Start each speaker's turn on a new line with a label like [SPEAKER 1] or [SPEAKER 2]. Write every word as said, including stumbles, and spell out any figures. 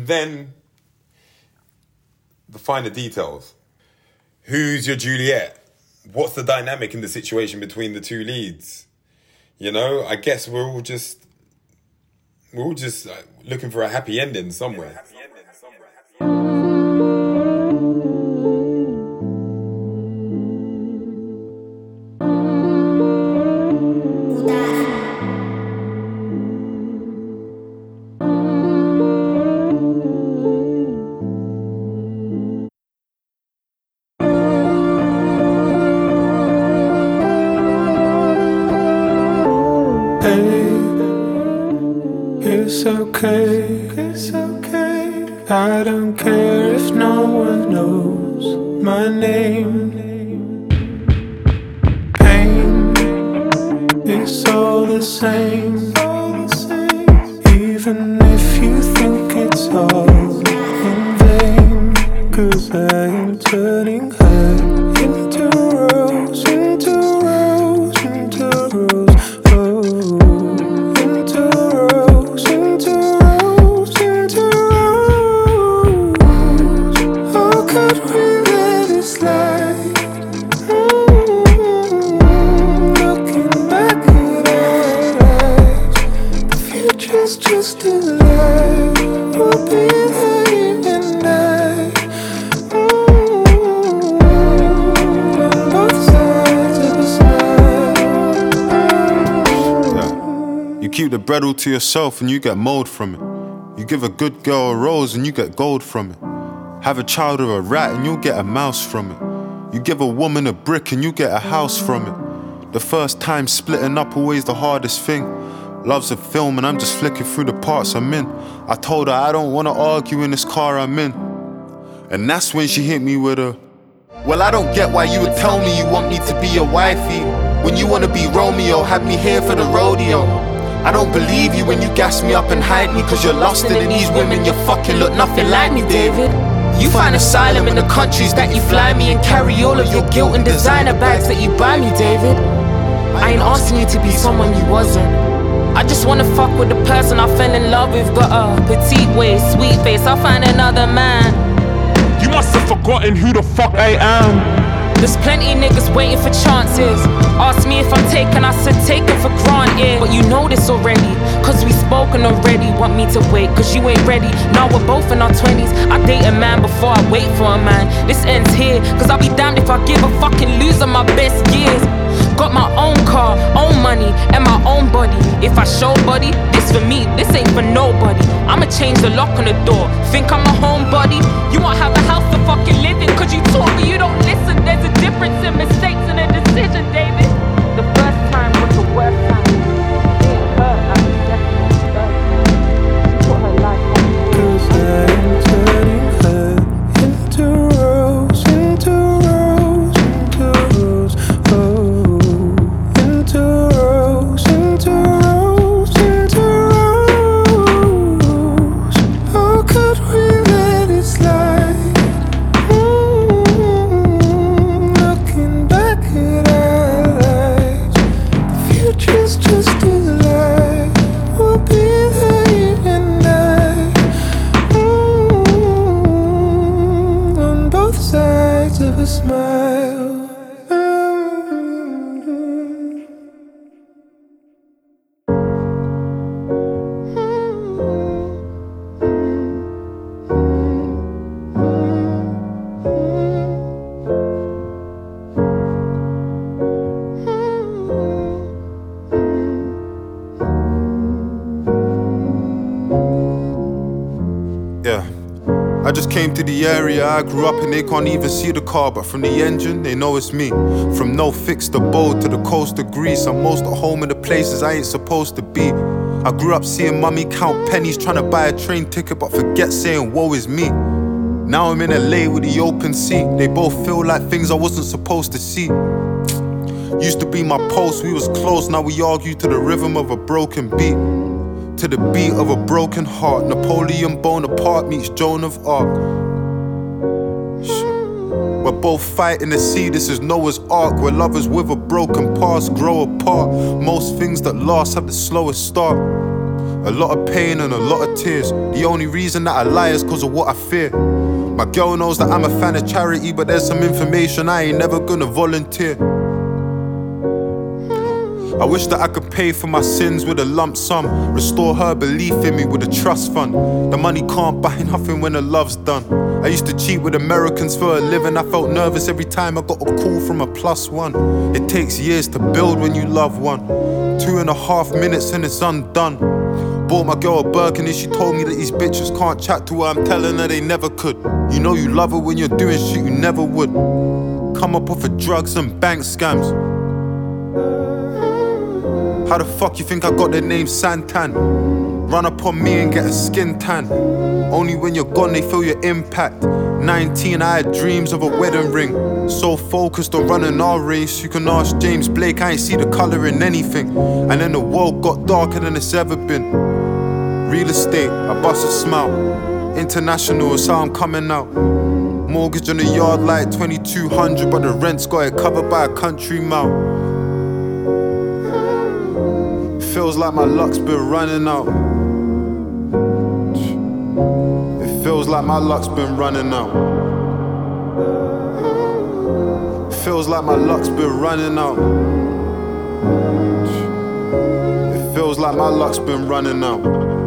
[SPEAKER 1] then the finer details. Who's your Juliet? What's the dynamic in the situation between the two leads? You know, I guess we're all just we're all just like, looking for a happy ending somewhere.
[SPEAKER 2] It's okay, it's okay. I don't care if no one knows my name. Pain, it's all the same. Even if you think it's all in vain. Cause I am turning her into rose, into rose, into rose. Just a lie, we'll be there and I. On both sides of a smile.
[SPEAKER 3] Yeah. You keep the bread all to yourself and you get mold from it. You give a good girl a rose and you get gold from it. Have a child or a rat and you'll get a mouse from it. You give a woman a brick and you get a house from it. The first time splitting up always the hardest thing. Love's a film and I'm just flicking through the parts I'm in. I told her I don't wanna argue in this car I'm in. And that's when she hit me with a, well, I don't get why you would tell me you want me to be your wifey when you wanna be Romeo, have me here for the rodeo. I don't believe you when you gas me up and hide me, cause you're lost in these women, you fucking look nothing like me, David. You find asylum in the countries that you fly me and carry all of your guilt and designer bags that you buy me, David. I ain't asking you to be someone you wasn't. I just wanna fuck with the person I fell in love with. Got a petite waist, sweet face, I'll find another man.
[SPEAKER 4] You must have forgotten who the fuck I am.
[SPEAKER 5] There's plenty niggas waiting for chances. Ask me if I'm taken, I said taken for granted. But you know this already, cause we spoken already. Want me to wait, cause you ain't ready. Now we're both in our twenties. I date a man before I wait for a man. This ends here, cause I'll be damned if I give a fucking loser my best years. Got my own car, own money, and my own body. If I show body, this for me, this ain't for nobody. I'ma change the lock on the door. Think I'm a homebody? You won't have a house to fucking live in, cause you taught me you don't listen. There's a difference in mistakes and a decision, David. The first time was the worst time. It hurt like the second or third time. She put her life on me.
[SPEAKER 2] Cause I'm turning her into rose, into rose, into rose. Oh. Into rose, into rose, into rose. How could we let it slide? Mm-hmm. Looking back at our lives, the future's just a lie. We'll be there and I. Mm-hmm. On both sides of a smile.
[SPEAKER 3] Yeah. I just came to the area I grew up and they can't even see the car, but from the engine they know it's me. From no fix to bold to the coast of Greece, I'm most at home in the places I ain't supposed to be. I grew up seeing mummy count pennies trying to buy a train ticket but forget saying woe is me. Now I'm in L A with the open seat. They both feel like things I wasn't supposed to see. Used to be my post, we was close, now we argue to the rhythm of a broken beat. To the beat of a broken heart, Napoleon Bonaparte meets Joan of Arc. We're both fighting the sea, this is Noah's Ark. Where lovers with a broken past grow apart. Most things that last have the slowest start. A lot of pain and a lot of tears. The only reason that I lie is cause of what I fear. My girl knows that I'm a fan of charity, but there's some information I ain't never gonna volunteer. I wish that I could pay for my sins with a lump sum, restore her belief in me with a trust fund. The money can't buy nothing when the love's done. I used to cheat with Americans for a living. I felt nervous every time I got a call from a plus one. It takes years to build when you love one. Two and a half minutes and it's undone. Bought my girl a Birkin and she told me that these bitches can't chat to her. I'm telling her they never could. You know you love her when you're doing shit you never would. Come up off of drugs and bank scams. How the fuck you think I got the name Santan? Run up on me and get a skin tan. Only when you're gone they feel your impact. Nineteen, I had dreams of a wedding ring. So focused on running our race. You can ask James Blake, I ain't see the colour in anything. And then the world got darker than it's ever been. Real estate, I bust a smile. International is how I'm coming out. Mortgage on the yard like twenty-two hundred, but the rent's got it covered by a country mile. Feels like my luck's been running out. It feels like my luck's been running out. It feels like my luck's been running out. It feels like my luck's been running out.